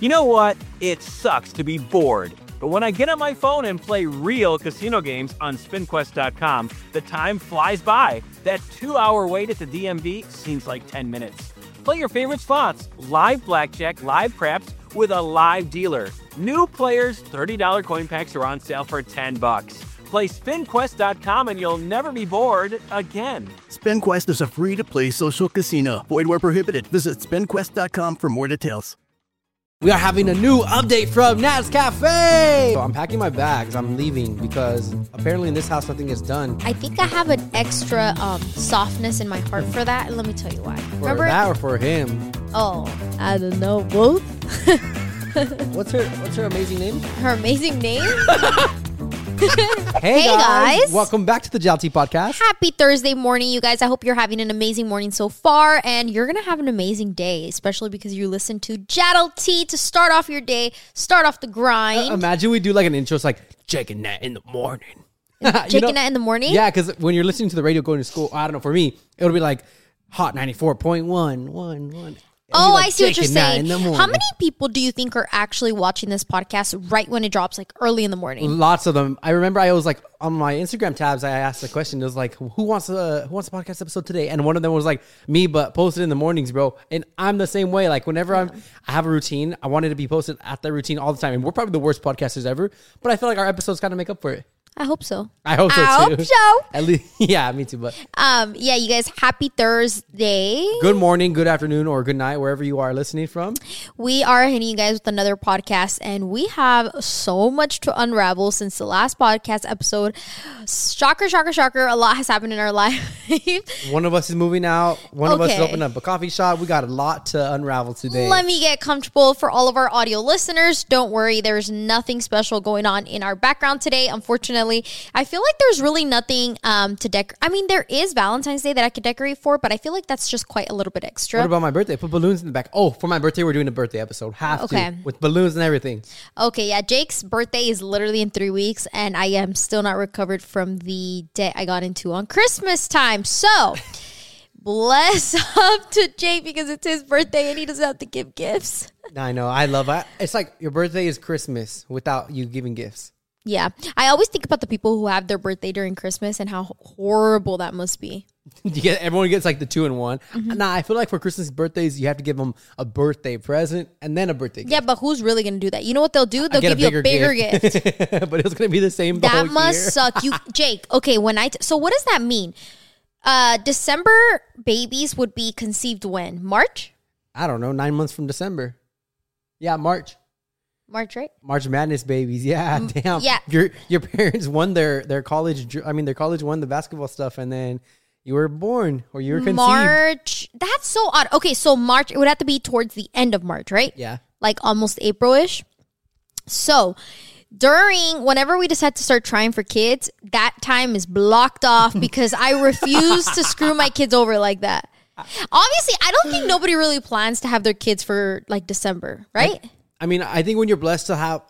You know what? It sucks to be bored. But when I get on my phone and play real casino games on SpinQuest.com, the time flies by. That 2-hour wait at the DMV seems like 10 minutes. Play your favorite slots, live blackjack, live craps, with a live dealer. New players, $30 coin packs are on sale for $10. Play SpinQuest.com and you'll never be bored again. SpinQuest is a free-to-play social casino. Void where prohibited. Visit SpinQuest.com for more details. We are having a new update from Nat's Cafe. So I'm packing my bags. I'm leaving because apparently in this house nothing gets done. I think I have an extra softness in my heart for that. And let me tell you why. For Remember that or for him? Oh, I don't know. Both. What's her amazing name? Her amazing name? Hey guys. Welcome back to the Jalti Podcast. Happy Thursday morning, you guys. I hope you're having an amazing morning so far, and you're going to have an amazing day, especially because you listen to Jalti to start off your day, start off the grind. Imagine we do like an intro. It's like, Jake and Nat in the morning. Jake and Nat in the morning? Yeah, because when you're listening to the radio going to school, I don't know, for me, it'll be like Hot 94.1. Oh, like I see what you're saying. How many people do you think are actually watching this podcast right when it drops, like early in the morning? Lots of them. I remember I was like on my Instagram tabs, I asked the question. It was like, who wants a podcast episode today? And one of them was like me, but posted in the mornings, bro. And I'm the same way. Like whenever I have a routine, I want it to be posted at that routine all the time. And we're probably the worst podcasters ever, but I feel like our episodes kind of make up for it. I hope so. I hope so too. I hope so. At least, yeah, me too. But yeah, you guys, happy Thursday. Good morning, good afternoon, or good night, wherever you are listening from. We are hitting you guys with another podcast, and we have so much to unravel since the last podcast episode. Shocker, shocker, shocker. A lot has happened in our life. One of us is moving out. One of us is opening up a coffee shop. We got a lot to unravel today. Let me get comfortable for all of our audio listeners. Don't worry, there's nothing special going on in our background today, unfortunately. I feel like there's really nothing to decorate. I mean, there is Valentine's Day that I could decorate for, but I feel like that's just quite a little bit extra. What about my birthday? Put balloons in the back. Oh, for my birthday, we're doing a birthday episode. Have to. With balloons and everything. Okay, yeah. Jake's birthday is literally in 3 weeks, and I am still not recovered from the debt I got into on Christmas time. So, bless up to Jake because it's his birthday and he doesn't have to give gifts. I know. I love it. It's like your birthday is Christmas without you giving gifts. Yeah. I always think about the people who have their birthday during Christmas and how horrible that must be. Everyone gets like the 2-in-1. Mm-hmm. Nah, I feel like for Christmas birthdays, you have to give them a birthday present and then a birthday gift. Yeah, but who's really going to do that? You know what they'll do? They'll give you a bigger gift. But it's going to be the same the whole year. That must suck. You, Jake, okay, so what does that mean? December babies would be conceived when? March? I don't know. 9 months from December. Yeah, March. March, right? March Madness babies. Yeah, damn. Yeah. Your parents won their college. I mean, their college won the basketball stuff, and then you were born or you were conceived. March. That's so odd. Okay, so March. It would have to be towards the end of March, right? Yeah. Like almost April-ish. So whenever we decide to start trying for kids, that time is blocked off because I refuse to screw my kids over like that. Obviously, I don't think nobody really plans to have their kids for like December, right? I mean, I think when you're blessed to have,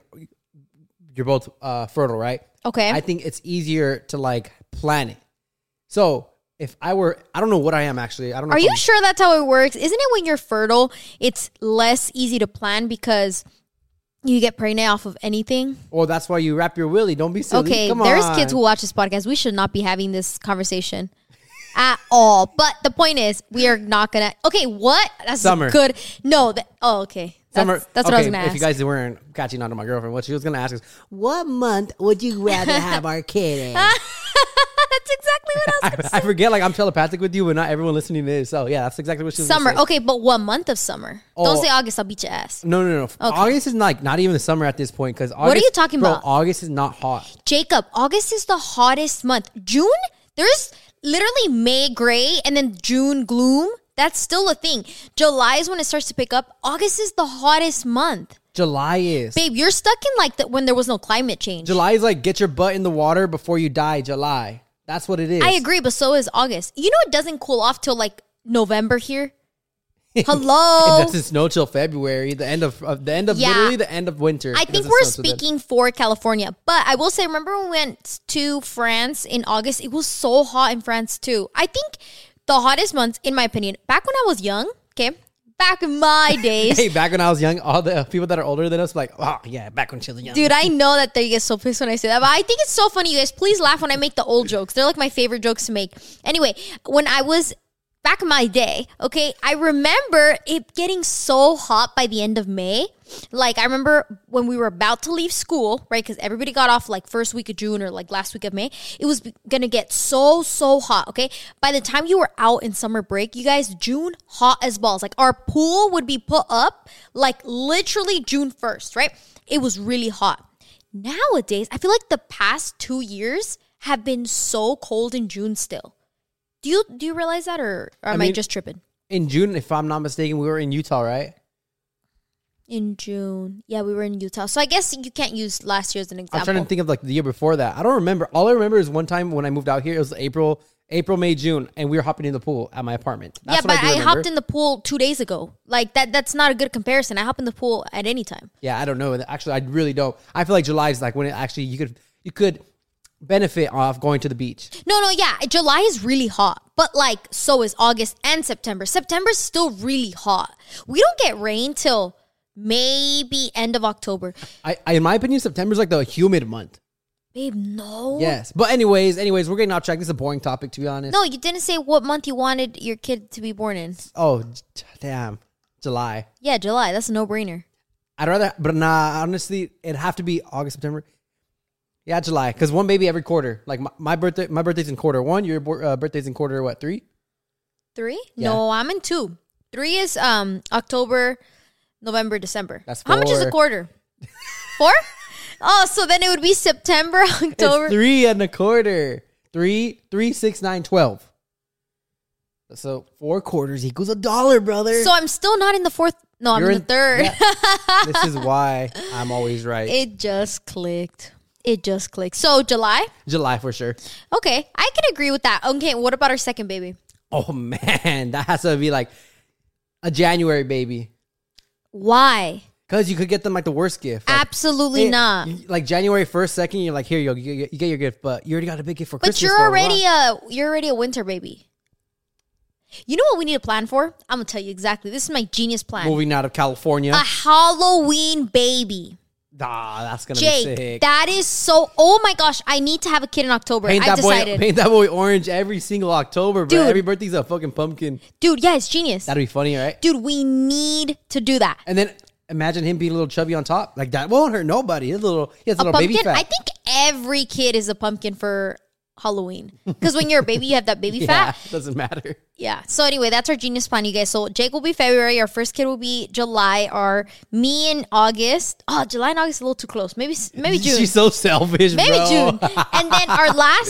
you're both fertile, right? Okay. I think it's easier to like plan it. So if I don't know what I am actually. I don't know. Are you sure that's how it works? Isn't it when you're fertile, it's less easy to plan because you get pregnant off of anything? Well, that's why you wrap your willy. Don't be silly. Okay, Come there's on. kids who watch this podcast. We should not be having this conversation at all. But the point is, we are not going to. Okay, what? That's Summer. Good. No. Okay. That's what I was going to ask. If you guys weren't catching on to my girlfriend, what she was going to ask is, what month would you rather have our kid in? That's exactly what I was going to say. I forget, like, I'm telepathic with you, but not everyone listening is. So, yeah, that's exactly what she was Summer. gonna say. Okay, but what month of summer? Don't say August. I'll beat your ass. No. Okay. August is not even the summer at this point. Because what are you talking about? August is not hot. Jacob, August is the hottest month. June, there's literally May gray and then June gloom. That's still a thing. July is when it starts to pick up. August is the hottest month. July is. Babe, you're stuck in like when there was no climate change. July is like get your butt in the water before you die. July. That's what it is. I agree, but so is August. You know it doesn't cool off till like November here. Hello. It doesn't snow till February. The end of literally the end of winter. I think we're speaking for California, but I will say, remember when we went to France in August? It was so hot in France too. I think the hottest months, in my opinion, back when I was young, okay, back in my days. Hey, back when I was young, all the people that are older than us, like, oh yeah, back when she was young. Dude, I know that they get so pissed when I say that, but I think it's so funny. You guys, please laugh when I make the old jokes. They're like my favorite jokes to make. Anyway, when I was back in my day, okay, I remember it getting so hot by the end of May. Like, I remember when we were about to leave school, right? Because everybody got off like first week of June or like last week of May. It was gonna get so hot, okay? By the time you were out in summer break, you guys, June, hot as balls. Like, our pool would be put up like literally June 1st, right? It was really hot. Nowadays, I feel like the past 2 years have been so cold in June still. Do you realize that, or am I just tripping? In June, if I'm not mistaken, we were in Utah, right? In June. Yeah, we were in Utah. So I guess you can't use last year as an example. I'm trying to think of like the year before that. I don't remember. All I remember is one time when I moved out here, it was April, May, June, and we were hopping in the pool at my apartment. That's yeah, but I hopped in the pool 2 days ago. Like, that's not a good comparison. I hop in the pool at any time. Yeah, I don't know. Actually, I really don't. I feel like July is like when it actually, you could benefit off going to the beach. No, yeah. July is really hot. But like, so is August and September. September's still really hot. We don't get rain till maybe end of October. I in my opinion, September's like the humid month. Babe, no. Yes. But anyways, we're getting off track. This is a boring topic, to be honest. No, you didn't say what month you wanted your kid to be born in. Oh, damn. July. Yeah, July. That's a no-brainer. I'd rather, but nah, honestly, it'd have to be August, September. Yeah, July. Because one baby every quarter. Like my birthday's in quarter one. Your birthday's in quarter, what, 3? 3? Yeah. No, I'm in 2. 3 is October, November, December. That's How much is a 4. quarter? 4? Oh, so then it would be September, October. It's 3 and a quarter. 3, 6, 9, 12. So 4 quarters equals $1, brother. So I'm still not in the 4th. No, I'm in the 3rd. Yeah. This is why I'm always right. It just clicked. So July? July for sure. Okay, I can agree with that. Okay, what about our second baby? Oh, man. That has to be like a January baby. Why? Because you could get them like the worst gift. Like, Absolutely not. Like January 1st, 2nd, you're like, here you go. You get your gift. But you already got a big gift for Christmas. But you're already a winter baby. You know what we need to plan for? I'm going to tell you exactly. This is my genius plan. Moving out of California. A Halloween baby. That's going to Jake, be sick. that is so... Oh my gosh, I need to have a kid in October. Paint I decided. Paint that boy orange every single October, bro. Dude. Every birthday's a fucking pumpkin. Dude, yeah, it's genius. That'd be funny, right? Dude, we need to do that. And then imagine him being a little chubby on top. Like, that won't hurt nobody. He has a little Pumpkin? baby fat. I think every kid is a pumpkin for Halloween. Because when you're a baby, you have that baby Yeah, fat. doesn't matter. Yeah. So anyway, that's our genius plan, you guys. So Jake will be February. Our first kid will be July. Me in August. Oh, July and August is a little too close. Maybe June. She's so selfish, Maybe bro. June. And then our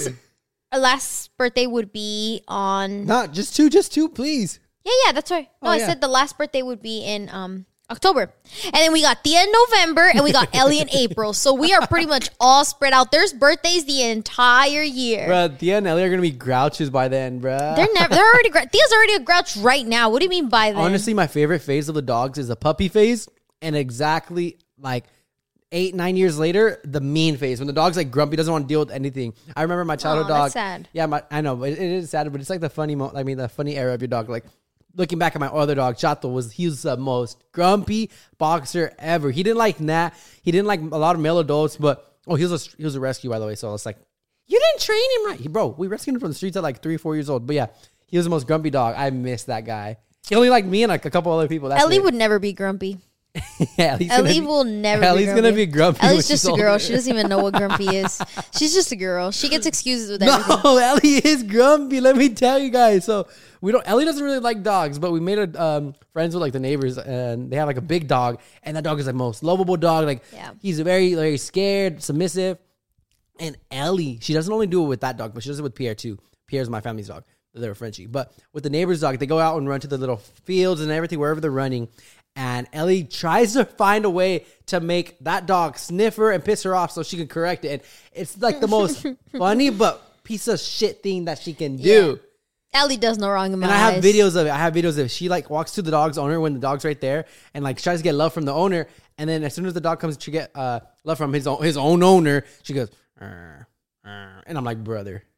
last birthday would be on... Not just two, please. Yeah, that's right. No, I said the last birthday would be in October. And then we got Thea in November, and we got Ellie in April. So we are pretty much all spread out. There's birthdays the entire year. Bro, Thea and Ellie are going to be grouches by then, bro. They're already Thea's already a grouch right now. What do you mean by that? Honestly, my favorite phase of the dogs is the puppy phase, and exactly like 8-9 years later, the mean phase, when the dog's like grumpy, doesn't want to deal with anything. I remember my childhood dog. That's sad. Yeah, I know, but it is sad, but it's like the funny the funny era of your dog. Like, looking back at my other dog, Chato, he was the most grumpy boxer ever. He didn't like He didn't like a lot of male adults, but he was a rescue, by the way. So it's like, you didn't train him right, bro. We rescued him from the streets at like 3-4 years old. But yeah, he was the most grumpy dog. I miss that guy. He only liked me and like a couple other people. That's Ellie it. would never be grumpy. Yeah, Ellie will never be grumpy. Ellie's gonna be grumpy. Ellie's just a girl. She doesn't even know what grumpy is. She's just a girl. She gets excuses with everything. No, Ellie is grumpy. Let me tell you guys. So Ellie doesn't really like dogs, but we made her friends with like the neighbors, and they have like a big dog, and that dog is the most lovable dog. Like, he's very, very scared, submissive. And Ellie, she doesn't only do it with that dog, but she does it with Pierre too. Pierre's my family's dog. They're Frenchie. But with the neighbor's dog, they go out and run to the little fields and everything, wherever they're running. And Ellie tries to find a way to make that dog sniff her and piss her off so she can correct it. And it's like the most funny but piece of shit thing that she can do. Yeah. Ellie does no wrong in my eyes. And I have videos of it. I have videos of it. She like walks to the dog's owner when the dog's right there and like tries to get love from the owner. And then as soon as the dog comes to get love from his own owner, she goes, and I'm like, brother,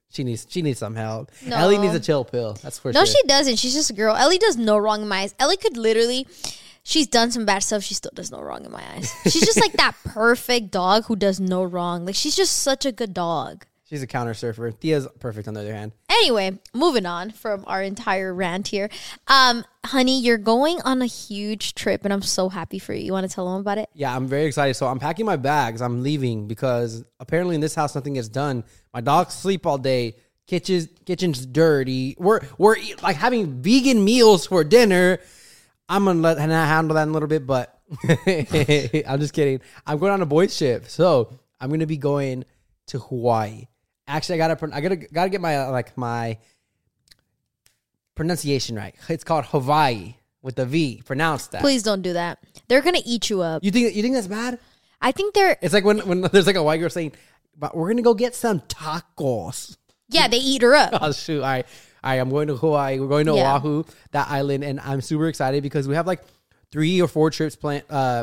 She needs some help. No. Ellie needs a chill pill. That's for No, sure. she doesn't. She's just a girl. Ellie does no wrong in my eyes. Ellie could literally, she's done some bad stuff. She still does no wrong in my eyes. She's just like that perfect dog who does no wrong. Like, she's just such a good dog. She's a counter surfer. Thea's perfect on the other hand. Anyway, moving on from our entire rant here. Honey, you're going on a huge trip, and I'm so happy for you. You want to tell them about it? Yeah, I'm very excited. So I'm packing my bags. I'm leaving because apparently in this house nothing gets done. My dogs sleep all day. Kitchen's dirty. We're like having vegan meals for dinner. I'm gonna let Hannah handle that in a little bit, but I'm just kidding. I'm going on a boys trip, so I'm gonna be going to Hawaii. Actually, I gotta get my pronunciation right. It's called Hawaii with a V. Pronounce that. Please don't do that. They're gonna eat you up. You think that's bad? I think they're. It's like when there's like a white girl saying, "But we're gonna go get some tacos." Yeah, they eat her up. Oh shoot! All right. I'm going to Hawaii. We're going to Oahu, that island, and I'm super excited because we have like 3 or 4 trips planned.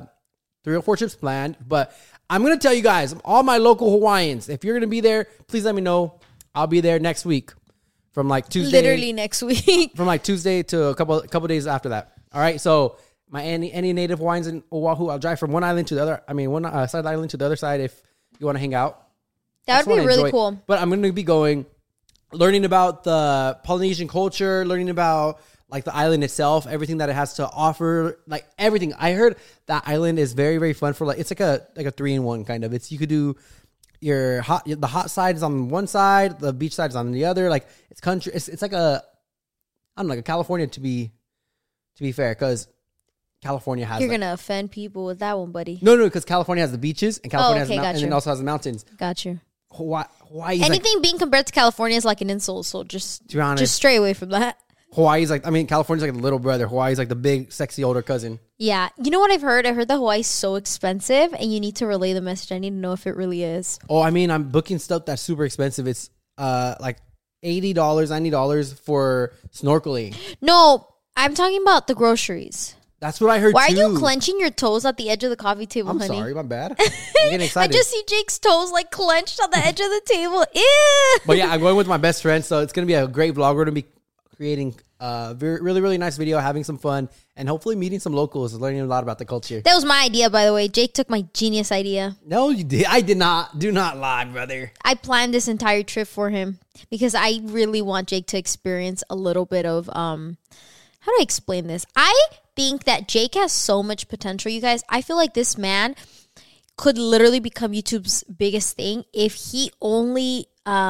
But I'm gonna tell you guys, all my local Hawaiians, if you're gonna be there, please let me know. I'll be there next week, from like Tuesday. Literally next week. From like Tuesday to a couple days after that. All right. So any native Hawaiians in Oahu, I'll drive from one island to the other. I mean, one side of the island to the other side if you want to hang out. That would be really cool. But I'm gonna be going, learning about the Polynesian culture, learning about like the island itself, everything that it has to offer, like everything. I heard that island is very, very fun for it's like a 3-in-1 kind of. You could do the hot side is on one side, the beach side is on the other. Like it's country. It's like I don't know, like a California to be fair, because California has. You're gonna offend people with that one, buddy. No, because California has the beaches and California has gotcha. and then also has the mountains. Got you. Hawaii. Anything being compared to California is like an insult, so just be honest, just stray away from that. Hawaii's California's like the little brother. Hawaii's like the big, sexy older cousin. Yeah. You know what I've heard? I heard that Hawaii's so expensive, and you need to relay the message. I need to know if it really is. Oh, I mean, I'm booking stuff that's super expensive. It's like $80, $90 for snorkeling. No, I'm talking about the groceries. That's what I heard. Why too. are you clenching your toes at the edge of the coffee table, I'm honey? sorry, my bad. I'm getting excited. I just see Jake's toes like clenched on the edge of the table. Ew. But yeah, I'm going with my best friend, so it's gonna be a great vlog. We're gonna be creating a really, really nice video, having some fun, and hopefully meeting some locals, learning a lot about the culture. That was my idea, by the way. Jake took my genius idea. No, you did. I did not. Do not lie, brother. I planned this entire trip for him because I really want Jake to experience a little bit of how do I explain this? I think that Jake has so much potential, you guys. I feel like this man could literally become YouTube's biggest thing if he only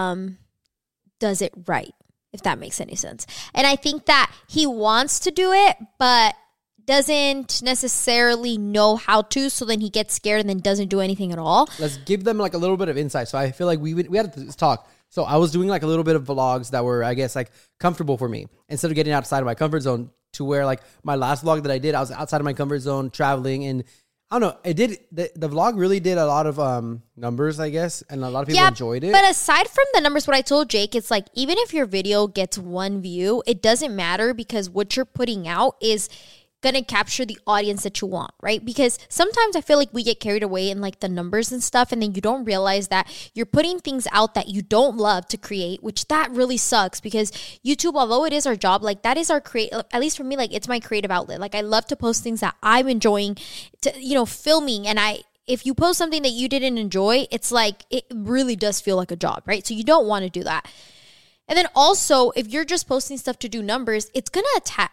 does it right, if that makes any sense. And I think that he wants to do it, but doesn't necessarily know how to, so then he gets scared and then doesn't do anything at all. Let's give them like a little bit of insight. So I feel like we had this talk. So I was doing like a little bit of vlogs that were, I guess, like comfortable for me instead of getting outside of my comfort zone, to where like my last vlog that I did, I was outside of my comfort zone traveling, and I don't know, it did, the vlog really did a lot of numbers, I guess, and a lot of people enjoyed it. But aside from the numbers, what I told Jake, it's like, even if your video gets 1 view, it doesn't matter, because what you're putting out is gonna capture the audience that you want, right? Because sometimes I feel like we get carried away in like the numbers and stuff, and then you don't realize that you're putting things out that you don't love to create, which that really sucks, because YouTube, although it is our job, like that is our at least for me, like it's my creative outlet. Like I love to post things that I'm enjoying to, filming, and if you post something that you didn't enjoy, it's like, it really does feel like a job, right? So you don't want to do that. And then also, if you're just posting stuff to do numbers, it's gonna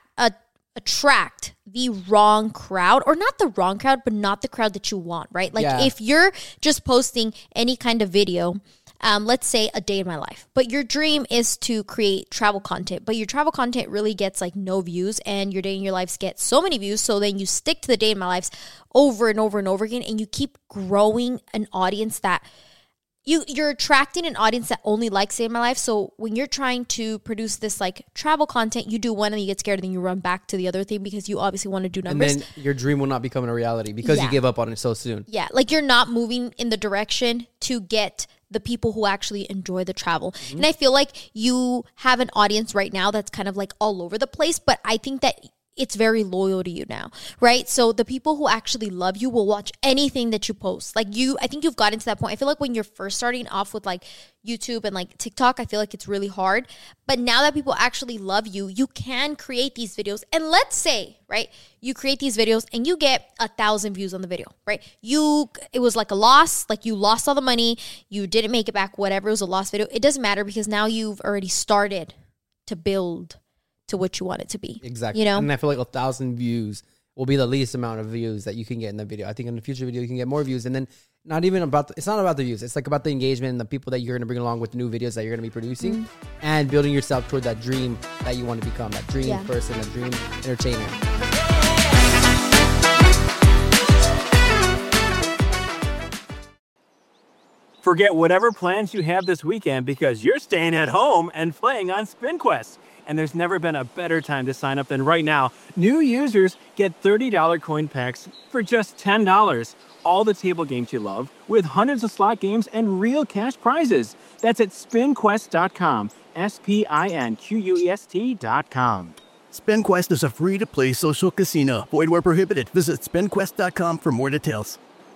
attract the wrong crowd, or not the wrong crowd, but not the crowd that you want, right? Like if you're just posting any kind of video, let's say a day in my life, but your dream is to create travel content, but your travel content really gets like no views, and your day in your lives gets so many views. So then you stick to the day in my lives over and over and over again, and you keep growing an audience that you're attracting an audience that only likes Day in My Life. So when you're trying to produce this like travel content, you do one and you get scared, and then you run back to the other thing because you obviously want to do numbers. And then your dream will not become a reality because you give up on it so soon. Yeah, like you're not moving in the direction to get the people who actually enjoy the travel. Mm-hmm. And I feel like you have an audience right now that's kind of like all over the place, but I think that it's very loyal to you now, right? So the people who actually love you will watch anything that you post. Like I think you've gotten to that point. I feel like when you're first starting off with like YouTube and like TikTok, I feel like it's really hard. But now that people actually love you, you can create these videos. And let's say, right, you create these videos and you get 1,000 views on the video, right? It was like a loss, like you lost all the money, you didn't make it back, whatever, it was a lost video. It doesn't matter because now you've already started to build to what you want it to be. Exactly. You know? And I feel like 1,000 views will be the least amount of views that you can get in the video. I think in the future video, you can get more views. And then it's not about the views. It's like about the engagement and the people that you're going to bring along with the new videos that you're going to be producing and building yourself toward that dream that you want to become, that dream person, that dream entertainer. Forget whatever plans you have this weekend because you're staying at home and playing on SpinQuest. And there's never been a better time to sign up than right now. New users get $30 coin packs for just $10. All the table games you love with hundreds of slot games and real cash prizes. That's at spinquest.com. SPINQUEST.com. SpinQuest is a free-to-play social casino. Void where prohibited. Visit spinquest.com for more details.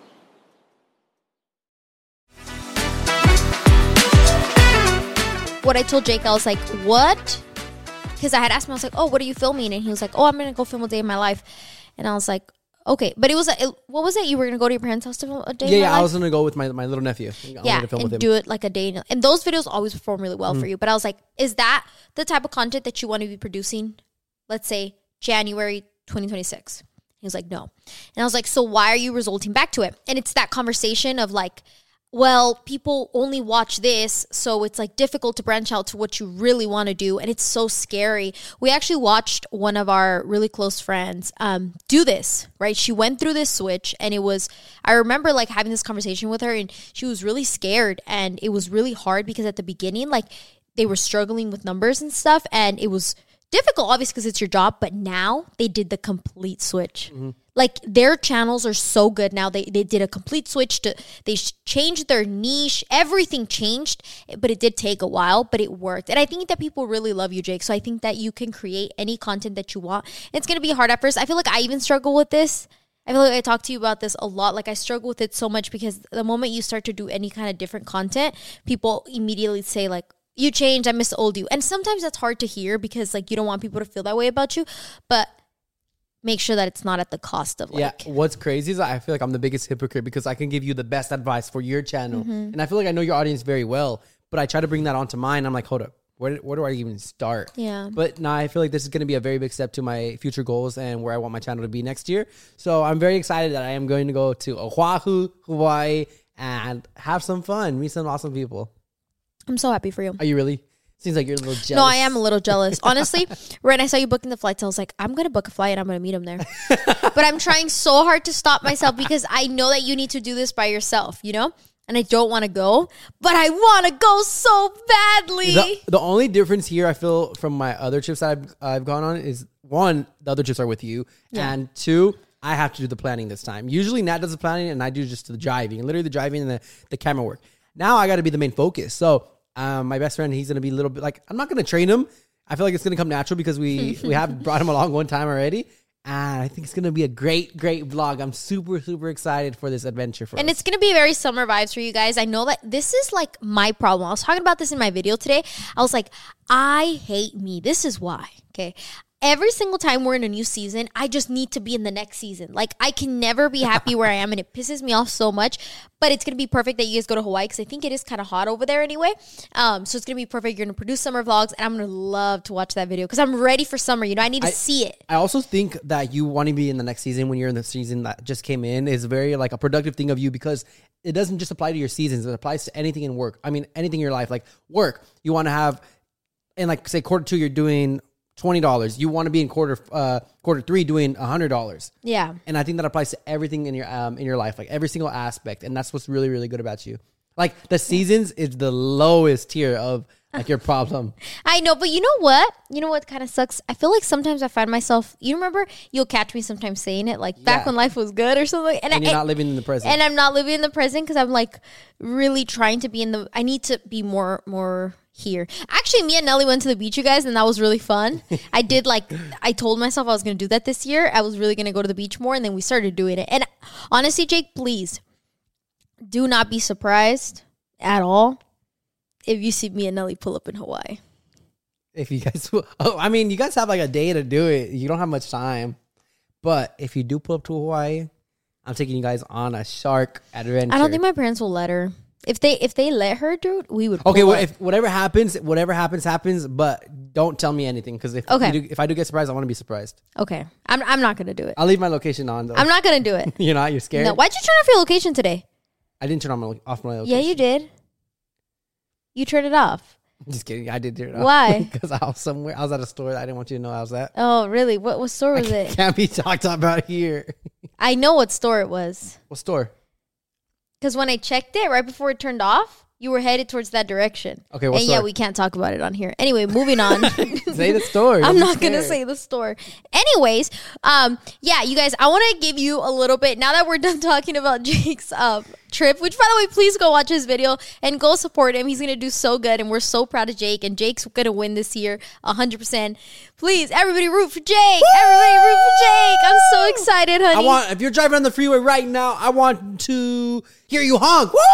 What I told Jake, I was like, what? Because I had asked him, I was like, oh, what are you filming? And he was like, oh, I'm going to go film a day in my life. And I was like, okay. But what was it? You were going to go to your parents' house to film a day in my life? I was going to go with my little nephew. And do it like a day. And those videos always perform really well for you. But I was like, is that the type of content that you want to be producing? Let's say January 2026. He was like, no. And I was like, so why are you resulting back to it? And it's that conversation of like, well, people only watch this, so it's like difficult to branch out to what you really want to do, and it's so scary. We actually watched one of our really close friends do this, right? She went through this switch, and I remember like having this conversation with her, and she was really scared, and it was really hard because at the beginning, like they were struggling with numbers and stuff, and it was difficult, obviously, because it's your job, but now they did the complete switch. Like their channels are so good now. They did a complete switch they changed their niche. Everything changed, but it did take a while, but it worked. And I think that people really love you, Jake. So I think that you can create any content that you want. It's going to be hard at first. I feel like I even struggle with this. I feel like I talk to you about this a lot. Like I struggle with it so much because the moment you start to do any kind of different content, people immediately say like, you changed, I miss the old you. And sometimes that's hard to hear because like you don't want people to feel that way about you. But make sure that it's not at the cost of like... Yeah, what's crazy is I feel like I'm the biggest hypocrite because I can give you the best advice for your channel. And I feel like I know your audience very well, but I try to bring that onto mine. I'm like, hold up, where do I even start? Yeah. But now I feel like this is going to be a very big step to my future goals and where I want my channel to be next year. So I'm very excited that I am going to go to Oahu, Hawaii, and have some fun, meet some awesome people. I'm so happy for you. Are you really? Seems like you're a little jealous. No, I am a little jealous. Honestly, when I saw you booking the flights, I was like, I'm going to book a flight and I'm going to meet him there. But I'm trying so hard to stop myself because I know that you need to do this by yourself, you know? And I don't want to go, but I want to go so badly. The only difference here I feel from my other trips that I've gone on is, one, the other trips are with you. Yeah. And two, I have to do the planning this time. Usually Nat does the planning and I do just the driving. Literally the driving and the camera work. Now I got to be the main focus. So my best friend, he's going to be a little bit like, I'm not going to train him. I feel like it's going to come natural because we have brought him along one time already. And I think it's going to be a great, great vlog. I'm super, super excited for this adventure for us. And it's going to be very summer vibes for you guys. I know that this is like my problem. I was talking about this in my video today. I was like, I hate me. This is why. Okay. Every single time we're in a new season, I just need to be in the next season. Like, I can never be happy where I am, and it pisses me off so much. But it's going to be perfect that you guys go to Hawaii, because I think it is kind of hot over there anyway. So it's going to be perfect. You're going to produce summer vlogs, and I'm going to love to watch that video, because I'm ready for summer. You know, I need to see it. I also think that you want to be in the next season when you're in the season that just came in is very, like, a productive thing of you, because it doesn't just apply to your seasons. It applies to anything in work. I mean, anything in your life. Like, work, you want to have, in, like, say, quarter 2, you're doing $20. You want to be in quarter 3 doing $100. Yeah. And I think that applies to everything in your life, like every single aspect. And that's what's really, really good about you. Like the seasons is the lowest tier of like your problem. I know, but you know what? You know what kind of sucks? I feel like sometimes I find myself, you remember, you'll catch me sometimes saying it, like back when life was good or something. And you're not living in the present. And I'm not living in the present because I'm like really trying to be I need to be more here. Actually, me and Nelly went to the beach, you guys, and that was really fun. I told myself I was going to do that this year. I was really going to go to the beach more, and then we started doing it. And honestly, Jake, please do not be surprised at all if you see me and Nelly pull up in Hawaii. If you guys, you guys have like a day to do it. You don't have much time. But if you do pull up to Hawaii, I'm taking you guys on a shark adventure. I don't think my parents will let her. If they let her do it, we would. Okay, well, if whatever happens, happens. But don't tell me anything because if I do get surprised, I want to be surprised. Okay, I'm not gonna do it. I'll leave my location on though. I'm not gonna do it. You're not. You're scared. No. Why'd you turn off your location today? I didn't turn off my location. Yeah, you did. You turned it off. Just kidding. I did turn it off. Why? Because I was somewhere. I was at a store. I didn't want you to know I was at. Oh, really? What store was it? Can't be talked about here. I know what store it was. What store? Because when I checked it right before it turned off, you were headed towards that direction. Okay, what and store? Yeah, we can't talk about it on here. Anyway, moving on. Say the store. I'm not going to say the store. Anyways, yeah, you guys, I want to give you a little bit, now that we're done talking about Jake's trip, which, by the way, please go watch his video and go support him. He's going to do so good, and we're so proud of Jake, and Jake's going to win this year 100%. Please, everybody root for Jake. Woo! Everybody root for Jake. I'm so excited, honey. If you're driving on the freeway right now, I want to hear you honk. Woo!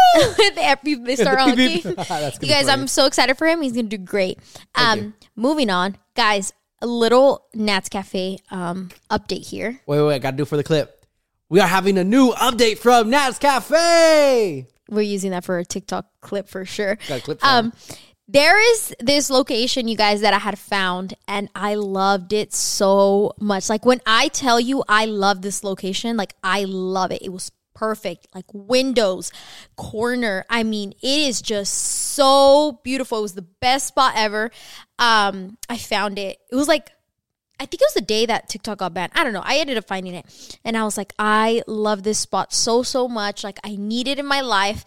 They start honking. You guys, funny. I'm so excited for him. He's going to do great. Moving on. Guys, a little Nats Cafe update here. Wait, I got to do for the clip. We are having a new update from Nats Cafe. We're using that for a TikTok clip for sure. Got a clip there is this location, you guys, that I had found, and I loved it so much. Like, when I tell you I love this location, like, I love it. It was perfect. Like, windows, corner. I mean, it is just so beautiful. It was the best spot ever. I found it. It was like, I think it was the day that TikTok got banned. I don't know. I ended up finding it. And I was like, I love this spot so much. Like, I need it in my life.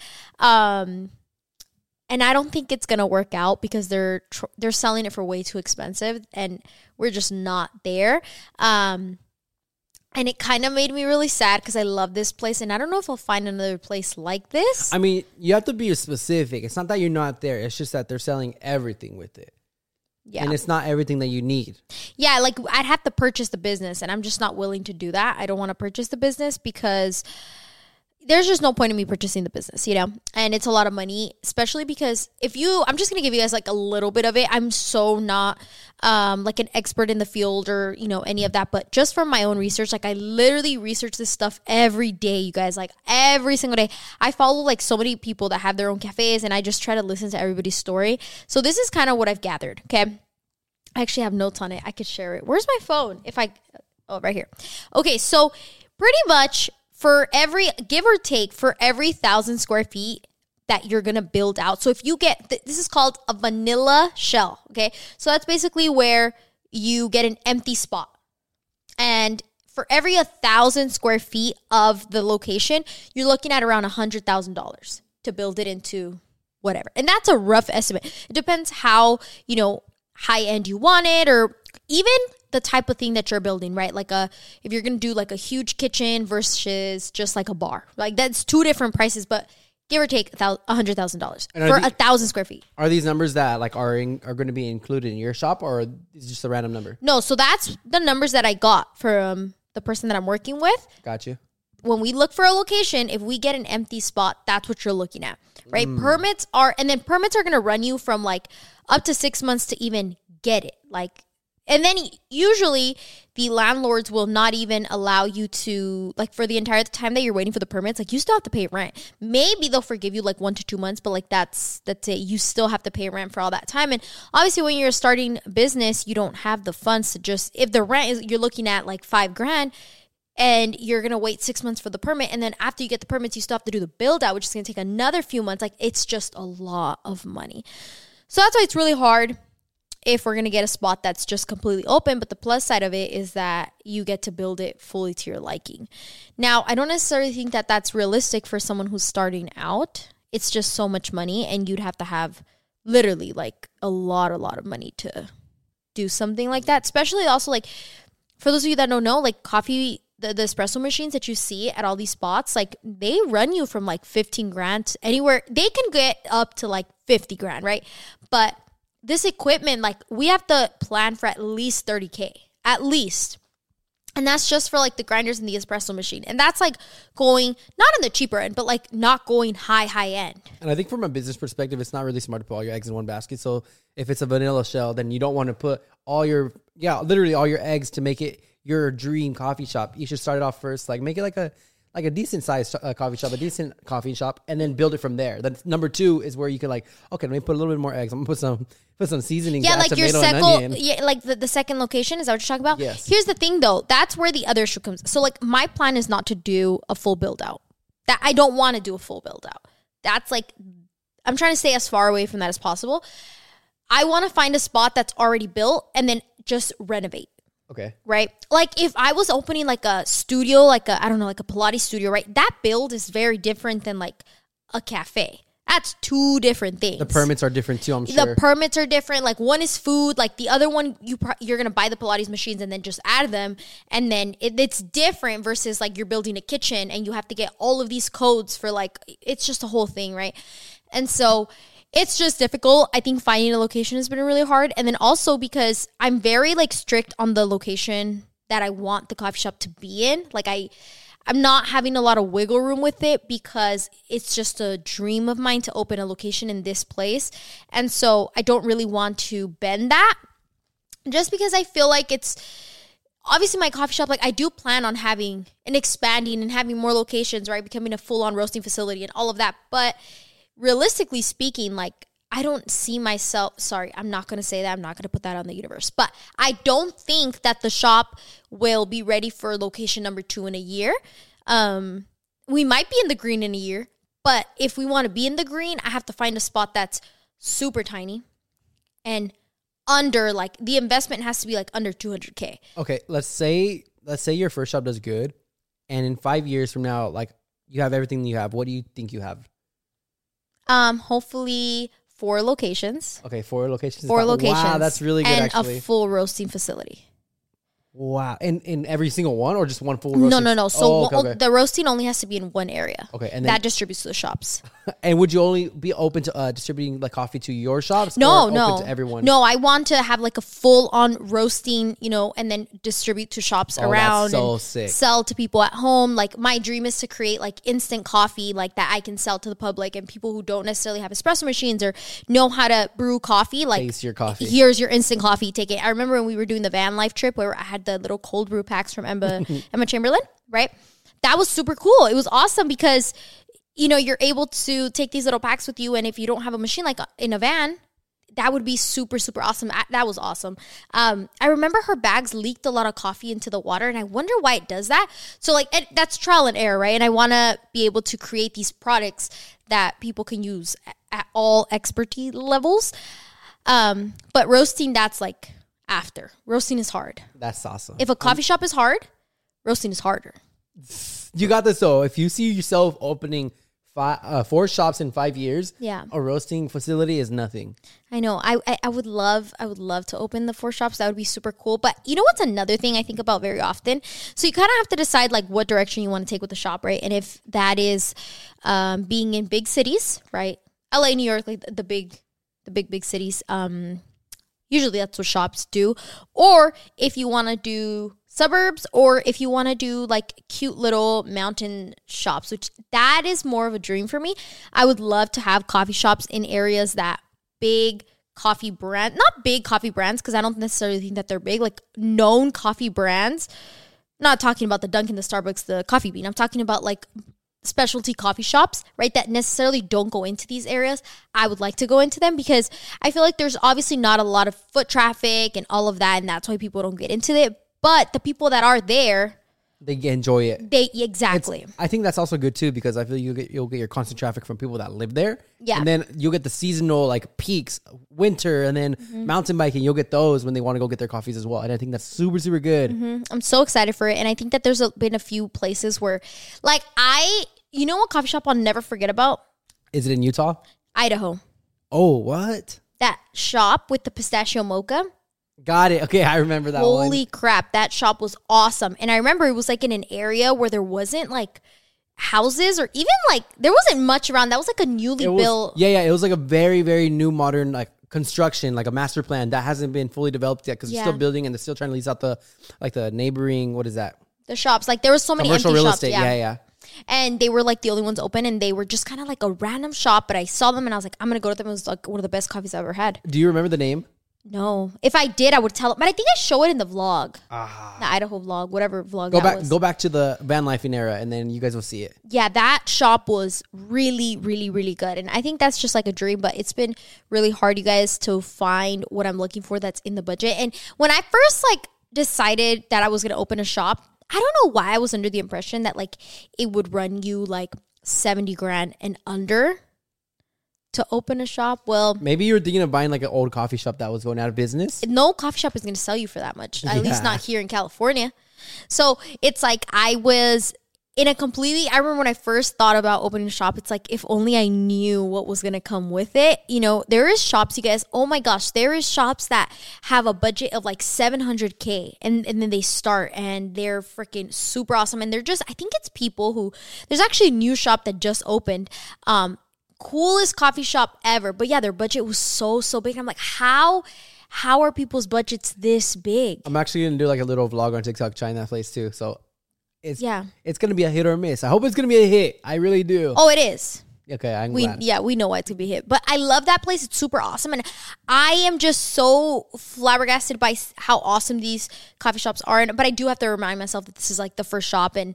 And I don't think it's going to work out because they're selling it for way too expensive. And we're just not there. And it kind of made me really sad because I love this place. And I don't know if I'll find another place like this. I mean, you have to be specific. It's not that you're not there. It's just that they're selling everything with it. Yeah. And it's not everything that you need. Yeah, like I'd have to purchase the business. And I'm just not willing to do that. I don't want to purchase the business because there's just no point in me purchasing the business, you know? And it's a lot of money, especially because I'm just going to give you guys like a little bit of it. I'm so not like an expert in the field or, you know, any of that. But just from my own research, like I literally research this stuff every day, you guys, like every single day. I follow like so many people that have their own cafes and I just try to listen to everybody's story. So this is kind of what I've gathered, okay? I actually have notes on it. I could share it. Where's my phone? Right here. Okay, so pretty much give or take, for every 1,000 square feet that you're going to build out. So if you get, this is called a vanilla shell, okay? So that's basically where you get an empty spot. And for every 1,000 square feet of the location, you're looking at around $100,000 to build it into whatever. And that's a rough estimate. It depends how, you know, high end you want it, or even the type of thing that you're building, right? Like if you're going to do like a huge kitchen versus just like a bar, like that's two different prices, but give or take $100,000 for 1,000 square feet. Are these numbers that like are going to be included in your shop, or is it just a random number? No. So that's the numbers that I got from the person that I'm working with. Got you. When we look for a location, if we get an empty spot, that's what you're looking at, right? Permits are going to run you from like up to 6 months to even get it. Like, and then usually the landlords will not even allow you to, like, for the entire time that you're waiting for the permits, like, you still have to pay rent. Maybe they'll forgive you like 1 to 2 months, but like that's it. You still have to pay rent for all that time. And obviously when you're starting a business, you don't have the funds to just, if the rent is, you're looking at like $5,000 and you're going to wait 6 months for the permit. And then after you get the permits, you still have to do the build out, which is going to take another few months. Like, it's just a lot of money. So that's why it's really hard if we're going to get a spot that's just completely open. But the plus side of it is that you get to build it fully to your liking. Now, I don't necessarily think that that's realistic for someone who's starting out. it's just so much money, and you'd have to have literally like a lot of money to do something like that. Especially also like for those of you that don't know, like coffee, the espresso machines that you see at all these spots, like they run you from like 15 grand anywhere. They can get up to like 50 grand, right? But this equipment, like we have to plan for at least 30K, at least. And that's just for like the grinders and the espresso machine. And that's like going not on the cheaper end, but like not going high end. And I think from a business perspective, it's not really smart to put all your eggs in one basket. So if it's a vanilla shell, then you don't want to put literally all your eggs to make it your dream coffee shop. You should start it off first, like make it like a decent sized coffee shop, a decent coffee shop, and then build it from there. Then number 2 is where you can like, okay, let me put a little bit more eggs. I'm gonna put some seasoning. Yeah, like your second, like the second location. Is that what you're talking about? Yes. Here's the thing though, that's where the other issue comes. So like my plan is not to do a full build out. That I don't want to do a full build out. That's like, I'm trying to stay as far away from that as possible. I want to find a spot that's already built and then just renovate. Okay. Right? Like if I was opening like a studio, like a, I don't know, like a Pilates studio, right? That build is very different than like a cafe. That's 2 different things. The permits are different too, I'm sure. The permits are different. Like one is food, like the other one you're going to buy the Pilates machines and then just add them. And then it's different versus like you're building a kitchen and you have to get all of these codes for like, it's just a whole thing, right? And so it's just difficult. I think finding a location has been really hard. And then also because I'm very like strict on the location that I want the coffee shop to be in. Like I'm not having a lot of wiggle room with it because it's just a dream of mine to open a location in this place. And so I don't really want to bend that just because I feel like it's obviously my coffee shop. Like I do plan on having and expanding and having more locations, right? Becoming a full on roasting facility and all of that. But realistically speaking, like I don't see myself, sorry, I'm not going to say that. I'm not going to put that on the universe. But I don't think that the shop will be ready for location number 2 in a year. We might be in the green in a year. But if we want to be in the green, I have to find a spot that's super tiny. And under, like, the investment has to be like under 200K. Okay, let's say your first shop does good. And in 5 years from now, like, you have everything you have. What do you think you have? Hopefully 4 locations. Okay, 4 locations. 4 locations. Wow, that's really good, and actually. And a full roasting facility. Wow. In every single one or just one full roasting? No. So the roasting only has to be in one area. Okay. And then, that distributes to the shops. And would you only be open to distributing like coffee to your shops? No. Open to everyone? No, I want to have like a full on roasting, and then distribute to shops around. That's so and sick. Sell to people at home. Like my dream is to create like instant coffee like that I can sell to the public and people who don't necessarily have espresso machines or know how to brew coffee. Like taste your coffee. Here's your instant coffee. Take it. I remember when we were doing the van life trip where I had the little cold brew packs from Emma Chamberlain, right? That was super cool. It was awesome because, you're able to take these little packs with you. And if you don't have a machine like in a van, that would be super, super awesome. That was awesome. I remember her bags leaked a lot of coffee into the water and I wonder why it does that. So like that's trial and error, right? And I want to be able to create these products that people can use at all expertise levels. But roasting, that's like after. Roasting is hard. That's awesome. If a coffee shop is hard, roasting is harder. You got this though. If you see yourself opening 4 shops in 5 years, yeah, a roasting facility is nothing. I know. I would love to open the 4 shops. That would be super cool. But you know what's another thing I think about very often? So you kind of have to decide like what direction you want to take with the shop, right? And if that is being in big cities, right? LA, New York, like the big cities. Usually that's what shops do. Or if you want to do suburbs, or if you want to do like cute little mountain shops, which that is more of a dream for me. I would love to have coffee shops in areas that big coffee brand, not big coffee brands, because I don't necessarily think that they're big, like known coffee brands. Not talking about the Dunkin', the Starbucks, the Coffee Bean. I'm talking about like specialty coffee shops, right, that necessarily don't go into these areas. I would like to go into them because I feel like there's obviously not a lot of foot traffic and all of that, and that's why people don't get into it. But the people that are there, they enjoy it. Exactly. I think that's also good too because I feel you'll get your constant traffic from people that live there. Yeah. And then you'll get the seasonal like peaks, winter, and then mountain biking. You'll get those when they want to go get their coffees as well. And I think that's super, super good. I'm so excited for it. And I think that there's been a few places where like you know what coffee shop I'll never forget about? Is it in Utah? Idaho. Oh, what? That shop with the pistachio mocha. Got it. Okay, I remember that one. Holy crap, that shop was awesome. And I remember it was like in an area where there wasn't like houses or even like there wasn't much around. That was like a newly built. Yeah. It was like a very, very new modern like construction, like a master plan that hasn't been fully developed yet because they're still building and they're still trying to lease out the neighboring, what is that? The shops. Like there was so many Commercial empty real shops. estate. Yeah. And they were like the only ones open and they were just kind of like a random shop. But I saw them and I was like, I'm going to go to them. It was like one of the best coffees I've ever had. Do you remember the name? No. If I did, I would tell it. But I think I show it in the vlog. The Idaho vlog, whatever vlog was. Go back to the van lifing era and then you guys will see it. Yeah, that shop was really, really, really good. And I think that's just like a dream, but it's been really hard, you guys, to find what I'm looking for that's in the budget. And when I first like decided that I was going to open a shop, I don't know why I was under the impression that like it would run you like 70 grand and under to open a shop. Well, maybe you were thinking of buying like an old coffee shop that was going out of business. No coffee shop is going to sell you for that much. At least not here in California. So it's like I was in a completely, I remember when I first thought about opening a shop, it's like, if only I knew what was going to come with it. You know, there is shops, you guys, oh my gosh, there is shops that have a budget of like $700K and then they start and they're freaking super awesome. And they're just, I think it's people who, there's actually a new shop that just opened, coolest coffee shop ever. But yeah, their budget was so big. I'm like, how are people's budgets this big? I'm actually going to do like a little vlog on TikTok trying that place too. So it's going to be a hit or miss. I hope it's going to be a hit. I really do. Oh, it is. Okay, I'm glad. Yeah, we know why it's going to be a hit. But I love that place. It's super awesome. And I am just so flabbergasted by how awesome these coffee shops are. But I do have to remind myself that this is like the first shop. And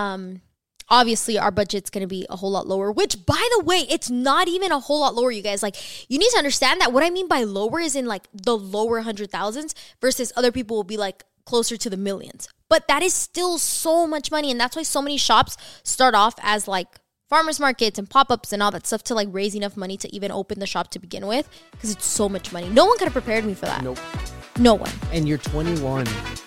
obviously our budget's going to be a whole lot lower. Which, by the way, it's not even a whole lot lower, you guys. Like, you need to understand that what I mean by lower is in like the lower 100,000s versus other people will be like closer to the millions. But that is still so much money. And that's why so many shops start off as like farmers markets and pop-ups and all that stuff to like raise enough money to even open the shop to begin with. Because it's so much money. No one could have prepared me for that. Nope. No one. And you're 21.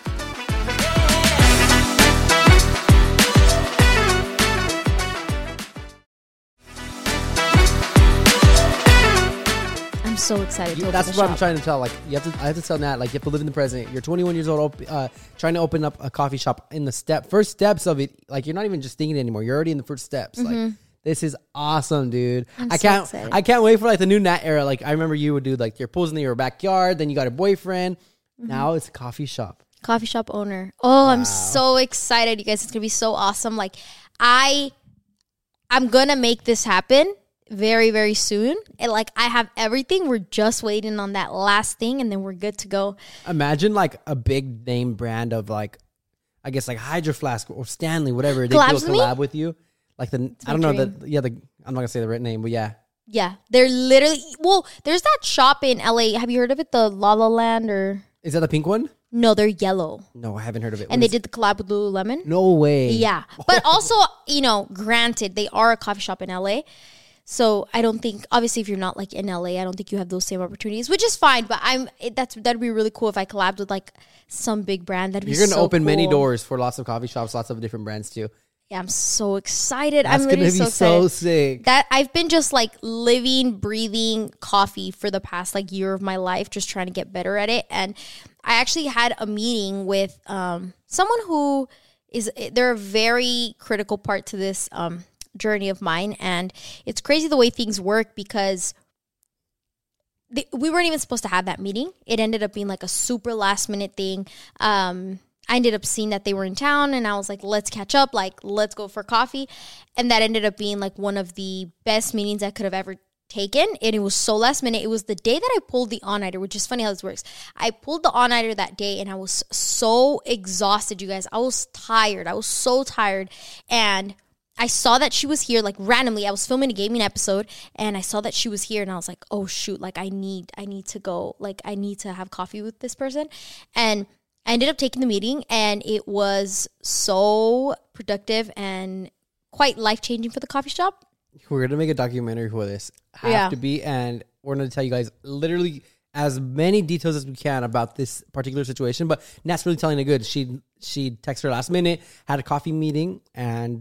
I'm so excited to open That's the what shop. I'm trying to tell. Like, I have to tell Nat, like, you have to live in the present. You're 21 years old, trying to open up a coffee shop in the first steps of it. Like, you're not even just thinking anymore. You're already in the first steps. Like, this is awesome, dude. I can't wait for like the new Nat era. Like, I remember you would do like your pools in your backyard. Then you got a boyfriend. Now it's a coffee shop. Coffee shop owner. Oh, wow. I'm so excited, you guys. It's gonna be so awesome. Like, I'm gonna make this happen very, very soon. And like, I have everything. We're just waiting on that last thing, and then we're good to go. Imagine like a big name brand of like, I guess like Hydro Flask or Stanley, whatever. They do a collab with you. Like I'm not gonna say the right name, but yeah. Yeah, they're literally. Well, there's that shop in LA. Have you heard of it? The La La Land or? Is that the pink one? No, they're yellow. No, I haven't heard of it. And they did the collab with Lululemon. No way. Yeah, but also, granted, they are a coffee shop in LA. So I don't think, obviously, if you're not like in LA, I don't think you have those same opportunities, which is fine. But that'd be really cool if I collabed with like some big brand. That'd be so cool. You're gonna open many doors for lots of coffee shops, lots of different brands too. Yeah, I'm so excited. That's gonna be so sick. That I've been just like living, breathing coffee for the past like year of my life, just trying to get better at it. And I actually had a meeting with someone who they're a very critical part to this journey of mine. And it's crazy the way things work because we weren't even supposed to have that meeting. It ended up being like a super last minute thing. I ended up seeing that they were in town and I was like, let's catch up, like, let's go for coffee. And that ended up being like one of the best meetings I could have ever taken. And it was so last minute. It was the day that I pulled the all-nighter, which is funny how this works. I pulled the all-nighter that day and I was so exhausted, you guys. I was tired. I was so tired. And I saw that she was here, like randomly. I was filming a gaming episode and I saw that she was here and I was like, oh shoot, like I need to go. Like I need to have coffee with this person. And I ended up taking the meeting and it was so productive and quite life-changing for the coffee shop. We're going to make a documentary for this. Have to be. And we're going to tell you guys literally as many details as we can about this particular situation. But Nat's really telling it good. She texted her last minute, had a coffee meeting, and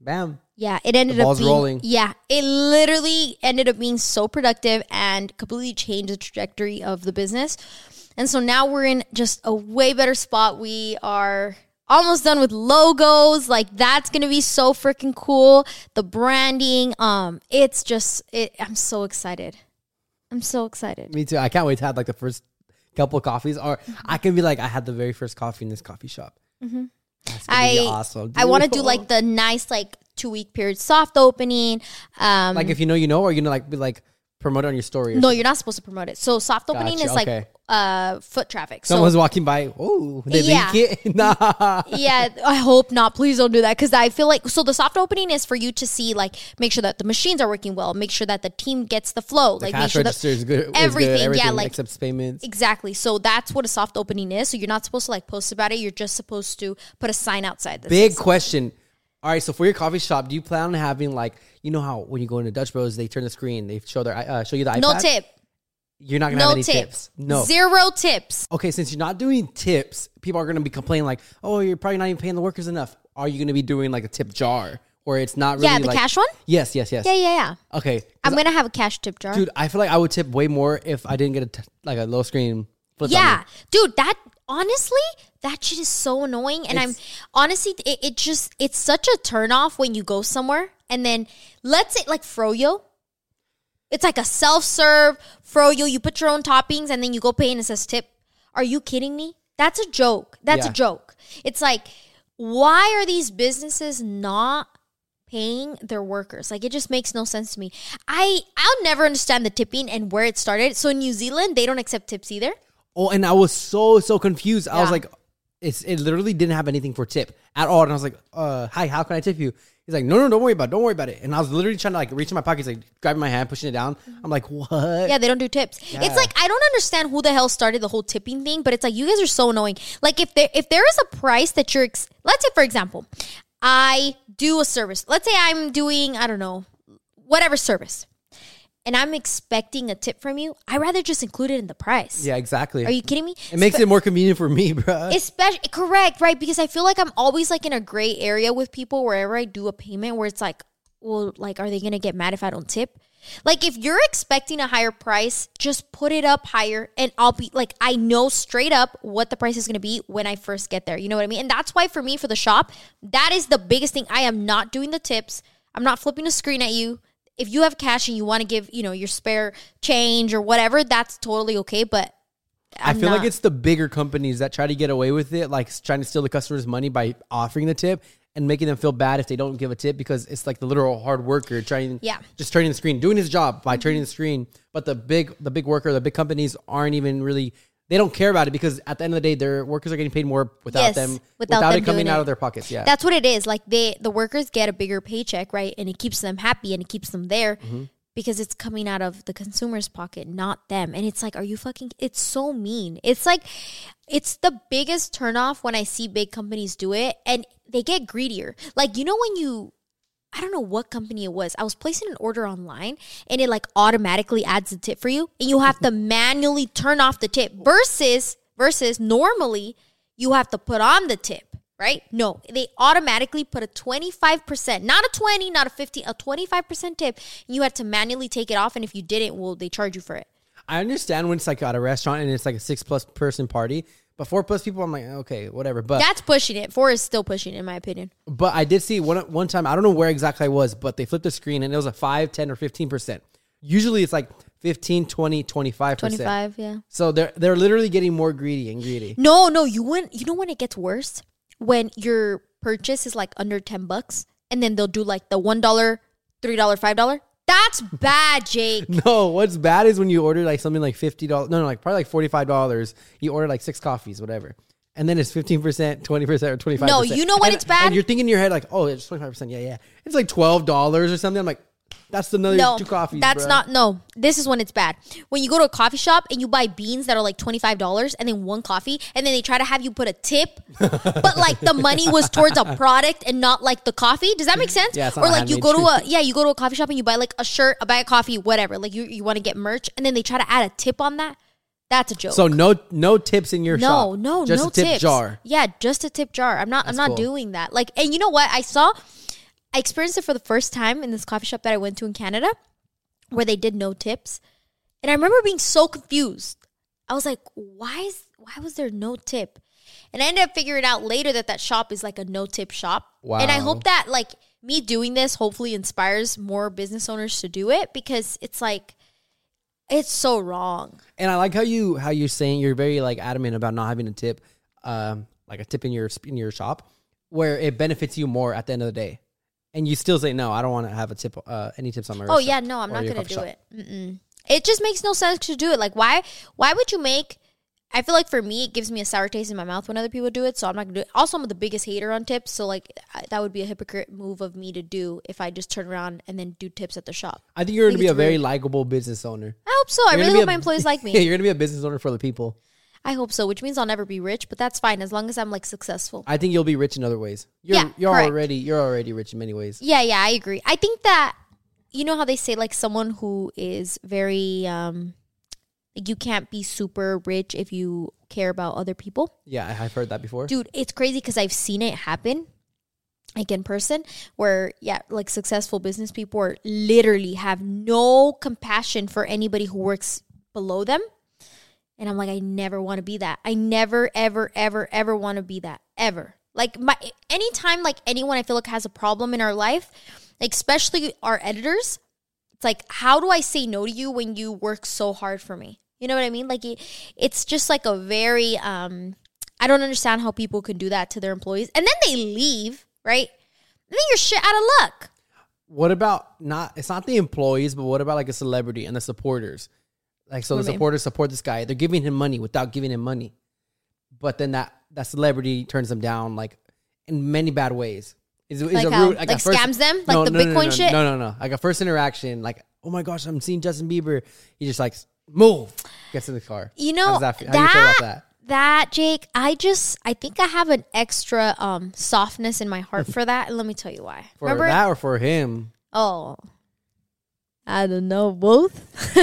bam. Yeah, it ended The up ball's being rolling. Yeah, it literally ended up being so productive and completely changed the trajectory of the business. And so now we're in just a way better spot. We are almost done with logos. Like that's gonna be so freaking cool. The branding, it's just I'm so excited. I'm so excited. Me too. I can't wait to have like the first couple of coffees, or I can be like, I had the very first coffee in this coffee shop. That's gonna be awesome. I want to dude. do like the nice 2-week period soft opening. Like if you know, or you're gonna like be like promote it on your story. Or No, something? you're not supposed to promote it. So soft opening Gotcha, is like okay. foot traffic. Someone's So walking by. Oh, they Yeah. link it. Nah. yeah, I hope not. Please don't do that because I feel like the soft opening is for you to see make sure that the machines are working well, make sure that the team gets the flow, The make cash sure register is good. everything, yeah, accepts payments. exactly. So that's what a soft opening is. So you're not supposed to post about it. You're just supposed to put a sign outside. That Big says- question. All right, so for your coffee shop, do you plan on having how when you go into Dutch Bros, they turn the screen, they show you the iPad? No tip. You're not gonna have any tips. No. 0 tips. Okay, since you're not doing tips, people are gonna be complaining oh, you're probably not even paying the workers enough. Are you gonna be doing a tip jar where it's not really Yeah, the cash one. Yes. Yeah. Okay, I'm gonna have a cash tip jar. dude, I feel like I would tip way more if I didn't get a low screen. Flipped on Yeah, me. dude, that shit is so annoying. And I'm honestly, it's such a turnoff when you go somewhere and then let's say Froyo. It's like a self-serve Froyo. You put your own toppings and then you go pay and it says tip. Are you kidding me? That's a joke. That's Yeah. a joke. It's why are these businesses not paying their workers? It just makes no sense to me. I'll never understand the tipping and where it started. So in New Zealand, they don't accept tips either. Oh, and I was so confused. I was Yeah. like, it literally didn't have anything for tip at all. And I was like, hi, how can I tip you? He's like, no, don't worry about it. And I was literally trying to reach in my pockets, grabbing my hand, pushing it down. I'm like, what? Yeah, they don't do tips. Yeah. It's I don't understand who the hell started the whole tipping thing, but it's you guys are so annoying. If there is a price that you're, let's say for example, I do a service. Let's say I'm doing, I don't know, whatever service, and I'm expecting a tip from you. I'd rather just include it in the price. Yeah, exactly. Are you kidding me? It makes it more convenient for me, bro. Especially correct, right? Because I feel I'm always in a gray area with people wherever I do a payment where it's well, are they gonna get mad if I don't tip? If you're expecting a higher price, just put it up higher and I'll be I know straight up what the price is gonna be when I first get there. You know what I mean? And that's why for me, for the shop, that is the biggest thing. I am not doing the tips. I'm not flipping a screen at you. If you have cash and you want to give, your spare change or whatever, that's totally okay. But I feel like it's the bigger companies that try to get away with it, trying to steal the customer's money by offering the tip and making them feel bad if they don't give a tip because it's the literal hard worker just turning the screen, doing his job by turning the screen. But the big worker, the big companies aren't even really, they don't care about it because at the end of the day, their workers are getting paid more without them it coming out of their pockets. Yeah, that's what it is. The workers get a bigger paycheck, right? And it keeps them happy and it keeps them there because it's coming out of the consumer's pocket, not them. And it's are you fucking? It's so mean. It's it's the biggest turnoff when I see big companies do it, and they get greedier. When you. I don't know what company it was. I was placing an order online and it automatically adds a tip for you and you have to manually turn off the tip versus normally you have to put on the tip, right? No, they automatically put a 25%, not a 20, not a 50, a 25% tip. And you had to manually take it off. And if you didn't, well, they charge you for it. I understand when it's at a restaurant and it's a 6+ person party. But 4+ people, I'm like, okay, whatever. But that's pushing it. 4 is still pushing it, in my opinion. But I did see one time, I don't know where exactly I was, but they flipped the screen and it was a 5, 10, or 15%. Usually it's 15, 20, 25%. 25, yeah. So they're literally getting more greedy and greedy. No, you wouldn't. You know when it gets worse? When your purchase is under $10 and then they'll do the $1, $3, $5. That's bad, Jake. No, what's bad is when you order something $50. No, probably $45. You order 6 coffees, whatever. And then it's 15%, 20%, or 25%. No, you know when it's bad? And you're thinking in your head oh, it's 25%. Yeah. It's $12 or something. I'm like, that's another 2 coffees, that's bruh. not, no. This is when it's bad. When you go to a coffee shop and you buy beans that are $25 and then 1 coffee and then they try to have you put a tip, but the money was towards a product and not the coffee. Does that make sense? Yeah, it's not or a you handmade go to treat. you go to a coffee shop and you buy a shirt, a bag of coffee, whatever. You want to get merch and then they try to add a tip on that. That's a joke. So no tips in your shop. No, just no a tip tips. jar. Yeah, just a tip jar. I'm not cool. doing that. And you know what? I saw I experienced it for the first time in this coffee shop that I went to in Canada, where they did no tips. And I remember being so confused. I was like, why was there no tip? And I ended up figuring out later that shop is like a no tip shop. Wow. And I hope that like me doing this hopefully inspires more business owners to do it, because it's like, it's so wrong. And I like how you're saying you're very like adamant about not having a tip, like a tip in your shop, where it benefits you more at the end of the day. And you still say, no, I don't want to have a tip, any tips on my restaurant. Oh yeah, no, I'm not going to do it. Mm-mm. It just makes no sense to do it. Like, why would you make... I feel like for me, it gives me a sour taste in my mouth when other people do it, so I'm not going to do it. Also, I'm the biggest hater on tips, so like that would be a hypocrite move of me to do if I just turn around and then do tips at the shop. I think you're going to be a very likable business owner. I hope so. I really hope my employees like me. Yeah, you're going to be a business owner for the people. I hope so, which means I'll never be rich, but that's fine as long as I'm like successful. I think you'll be rich in other ways. You're already rich in many ways. Yeah, I agree. I think that, you know how they say like someone who is very... you can't be super rich if you care about other people. Yeah, I've heard that before. Dude, it's crazy because I've seen it happen, like in person, where, yeah, like successful business people are literally have no compassion for anybody who works below them. And I'm like, I never want to be that. I never, ever, ever, ever want to be that. Ever. Like, anytime, like, anyone I feel like has a problem in our life, like, especially our editors, it's like, how do I say no to you when you work so hard for me? You know what I mean? Like, it's just like a very, I don't understand how people can do that to their employees. And then they leave, right? And then you're shit out of luck. What about it's not the employees, but what about like a celebrity and the supporters? Like, so the supporters support this guy. They're giving him money without giving him money. But then that celebrity turns them down, like, in many bad ways. Scams them? Like the Bitcoin shit? No. Like a first interaction, like, oh my gosh, I'm seeing Justin Bieber. He just like, move. Gets in the car. You know, how do you feel about that? That, Jake, I think I have an extra softness in my heart for that. And let me tell you why. Remember that or for him? Oh, I don't know. Both.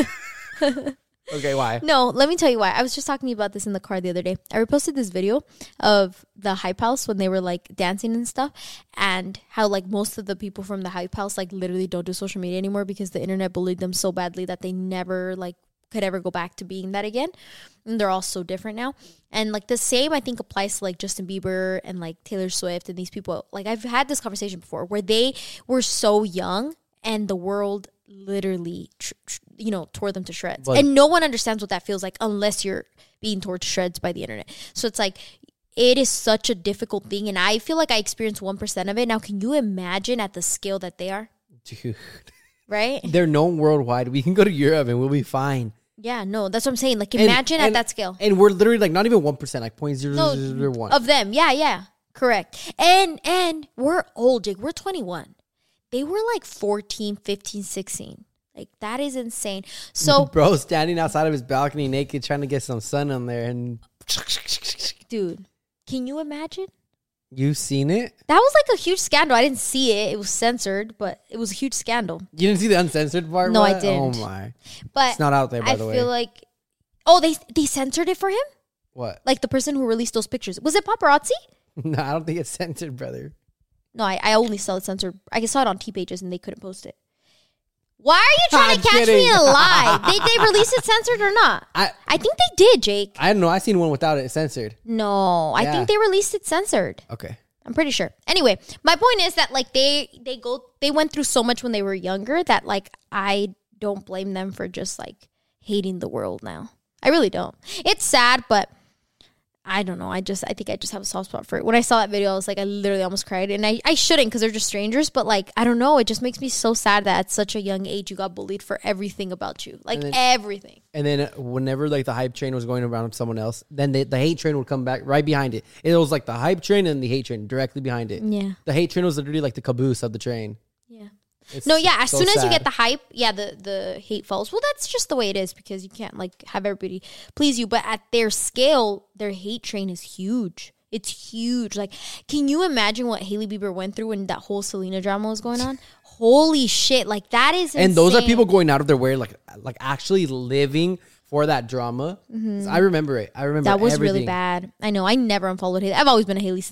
Okay, why? No, let me tell you why. I was just talking to you about this in the car the other day. I reposted this video of the Hype House when they were like dancing and stuff, and how like most of the people from the Hype House like literally don't do social media anymore because the internet bullied them so badly that they never like could ever go back to being that again. And they're all so different now. And like the same I think applies to like Justin Bieber and like Taylor Swift and these people. Like I've had this conversation before where they were so young and the world literally tore them to shreds. And no one understands what that feels like unless you're being torn to shreds by the internet. So it's like, it is such a difficult thing, and I feel like I experienced 1% of it. Now, can you imagine at the scale that they are? Dude. Right? They're known worldwide. We can go to Europe and we'll be fine. Yeah, no, that's what I'm saying. Like, imagine at that scale. And we're literally like not even 1%, like 0.001 of them. Yeah, correct. And we're old, Jake. We're 21. They were like 14, 15, 16. Like, that is insane. So, bro, standing outside of his balcony naked, trying to get some sun on there, and dude, can you imagine? You seen it? That was like a huge scandal. I didn't see it. It was censored, but it was a huge scandal. You didn't see the uncensored part? No, I didn't. Oh my! But it's not out there, by the way. I feel like, they censored it for him. What? Like the person who released those pictures. Was it paparazzi? No, I don't think it's censored, brother. No, I only saw it censored. I saw it on T-Pages and they couldn't post it. Why are you trying to catch me in a lie? They released it censored or not? I think they did, Jake. I don't know. I seen one without it censored. No, I think they released it censored. Okay. I'm pretty sure. Anyway, my point is that like they went through so much when they were younger that like I don't blame them for just like hating the world now. I really don't. It's sad, but I don't know. I think I just have a soft spot for it. When I saw that video, I was like, I literally almost cried. And I shouldn't because they're just strangers. But like, I don't know. It just makes me so sad that at such a young age, you got bullied for everything about you. Like everything. And then whenever like the hype train was going around someone else, then the hate train would come back right behind it. It was like the hype train and the hate train directly behind it. Yeah. The hate train was literally like the caboose of the train. Yeah. As soon as you get the hype, the hate follows. Well, that's just the way it is because you can't like have everybody please you. But at their scale, their hate train is huge. It's huge. Like, can you imagine what Hailey Bieber went through when that whole Selena drama was going on? Holy shit. Like, that is insane. And those are people going out of their way, like actually living for that drama. Mm-hmm. I remember it. I remember that was everything. Really bad. I know. I never unfollowed Hailey. I've always been a Hailey stan.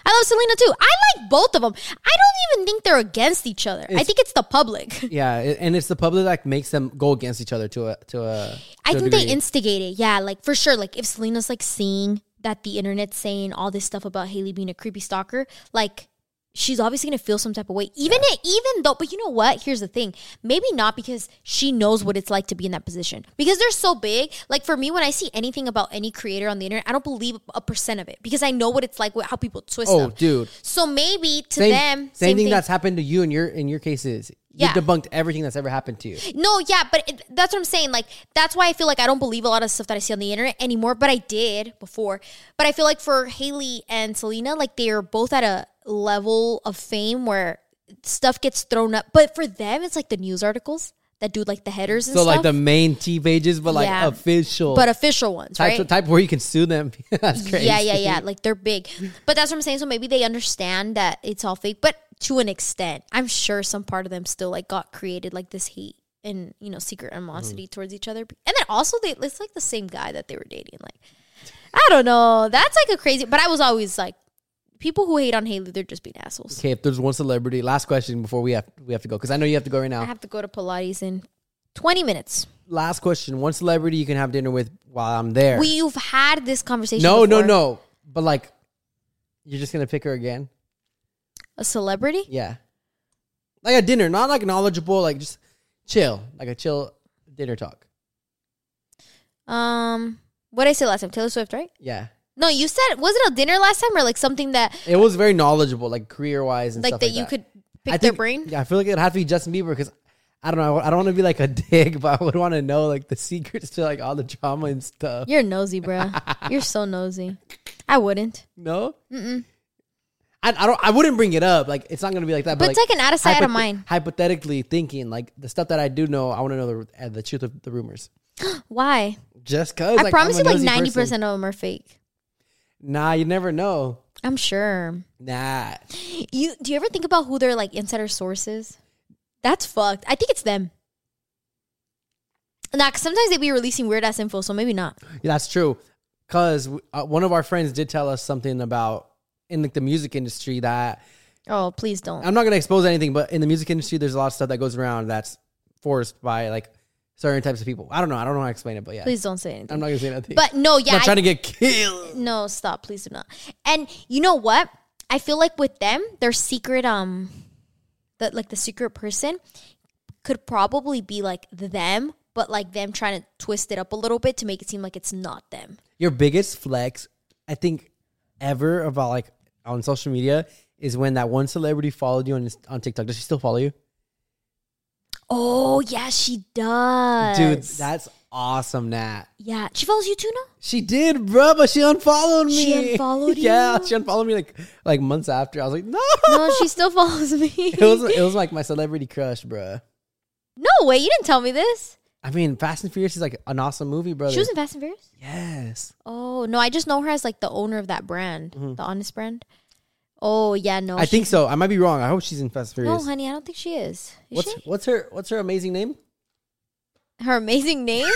I love Selena too. I like both of them. I don't even think they're against each other. I think it's the public. Yeah, and it's the public that makes them go against each other to a. I think they instigate it. Yeah, like for sure. Like if Selena's like seeing that the internet's saying all this stuff about Hailey being a creepy stalker, like she's obviously gonna feel some type of way. Even though, but you know what? Here's the thing. Maybe not because she knows what it's like to be in that position. Because they're so big. Like for me, when I see anything about any creator on the internet, I don't believe 1% of it because I know what it's like, how people twist them. Oh, dude. So maybe to Same, them, same thing that's happened to you in your cases. Yeah. You've debunked everything that's ever happened to you. No, yeah, but that's what I'm saying. Like, that's why I feel like I don't believe a lot of stuff that I see on the internet anymore, but I did before. But I feel like for Hailey and Selena, like they are both at a level of fame where stuff gets thrown up. But for them, it's like the news articles that do like the headers and So stuff. like the main T pages, but like Yeah. official. But official ones, right? Type where you can sue them. That's crazy. Yeah. Like they're big. But that's what I'm saying. So maybe they understand that it's all fake. But to an extent, I'm sure some part of them still like got created like this hate and, you know, secret animosity towards each other. And then also it's like the same guy that they were dating. Like, I don't know. That's like a crazy, but I was always like, people who hate on Hailey, they're just being assholes. Okay, if there's one celebrity, last question before we have to go, because I know you have to go right I now. have to go to Pilates in 20 minutes. Last question: one celebrity you can have dinner with while I'm there. You've had this conversation No. before. But like, you're just gonna pick her again? A celebrity? Yeah, like a dinner, not like knowledgeable, like just chill, like a chill dinner talk. What did I say last time? Taylor Swift, right? Yeah, No, you said, was it a dinner last time or like something that it was very knowledgeable, like career wise and like stuff that like you that. could pick I their think, brain? Yeah, I feel like it'd have to be Justin Bieber because I don't know. I don't want to be like a dick, but I would want to know like the secrets to like all the drama and stuff. You're nosy, bro. You're so nosy. I wouldn't. No. I wouldn't bring it up. Like it's not gonna be like that. But it's like an out of sight, out of mind. Hypothetically thinking, like the stuff that I do know, I want to know the truth of the rumors. Why? Just cause. I promise you, I'm a like nosy 90% person. of them are fake. Nah, you never know. I'm sure. Nah. Do you ever think about who their like insider source is? That's fucked. I think it's them. Nah, 'cause sometimes they be releasing weird ass info, so maybe not. Yeah, that's true. Cause one of our friends did tell us something about in like the music industry that Oh, please don't. I'm not gonna expose anything, but in the music industry, there's a lot of stuff that goes around that's forced by like certain types of people. I don't know how to explain it, but yeah. Please don't say anything. I'm not gonna say nothing. But no, yeah. I'm not trying to get killed. No, stop. Please do not. And you know what? I feel like with them, their secret, the secret person could probably be like them, but like them trying to twist it up a little bit to make it seem like it's not them. Your biggest flex, I think, ever about like on social media is when that one celebrity followed you on TikTok. Does she still follow you? Oh, yeah, she does. Dude, that's awesome, Nat. Yeah. She follows you too now? She did, bro, but she unfollowed me. She unfollowed you? Yeah, she unfollowed me like months after. I was like, no. No, she still follows me. It was like my celebrity crush, bro. No way. You didn't tell me this. I mean, Fast and Furious is like an awesome movie, brother. She was in Fast and Furious? Yes. Oh, no. I just know her as like the owner of that brand, the Honest brand. Oh, yeah, no. I think so. I might be wrong. I hope she's in Fast and No, Furious. honey, I don't think she is. Is she? What's her amazing name? Her amazing name?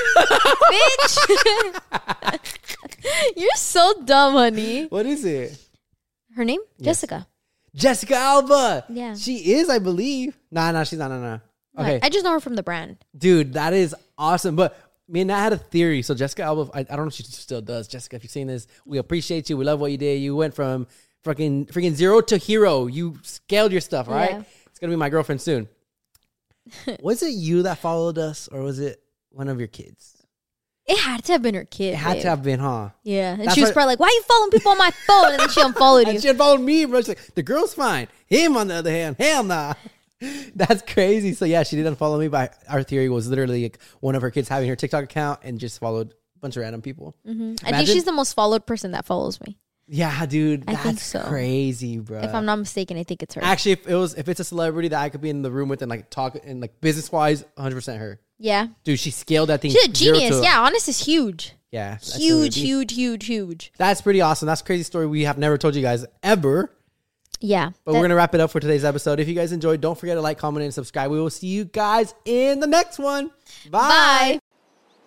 Bitch. You're so dumb, honey. What is it? Her name? Yes. Jessica. Alba. Yeah. She is, I believe. Nah, she's not. No. Okay. I just know her from the brand. Dude, that is awesome. But me and I had a theory. So Jessica Alba, I don't know if she still does. Jessica, if you've seen this, we appreciate you. We love what you did. You went from freaking zero to hero. You scaled your stuff, right? Yeah. It's going to be my girlfriend soon. Was it you that followed us or was it one of your kids? It had to have been her kid. It had to have been, huh? Yeah. And That's she was why- probably like, why are you following people on my phone? And then she unfollowed you. And she unfollowed me, bro. She's like, the girl's fine. Him, on the other hand, hell nah. That's crazy. So yeah, she did unfollow me, but our theory was literally like one of her kids having her TikTok account and just followed a bunch of random people. Mm-hmm. I think she's the most followed person that follows me. Yeah, dude, I that's think so. crazy, bro. If I'm not mistaken, I think it's her. Actually, if it's a celebrity that I could be in the room with and like talk and like business wise, 100% her. Yeah. Dude, she scaled that thing. She's a 0 genius. to- Yeah, Honest is huge. yeah, that's Huge. That's pretty awesome. That's a crazy story we have never told you guys ever. Yeah. But we're gonna wrap it up for today's episode. If you guys enjoyed, don't forget to like, comment, and subscribe. We will see you guys in the next one. Bye. Bye.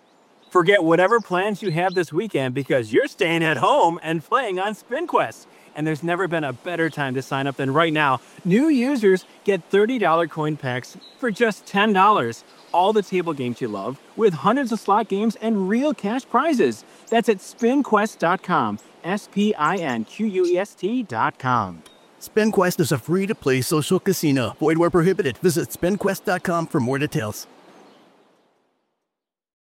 Forget whatever plans you have this weekend because you're staying at home and playing on SpinQuest. And there's never been a better time to sign up than right now. New users get $30 coin packs for just $10. All the table games you love, with hundreds of slot games and real cash prizes. That's at spinquest.com. SPINQUEST.com. SpinQuest is a free-to-play social casino. Void where prohibited. Visit spinquest.com for more details.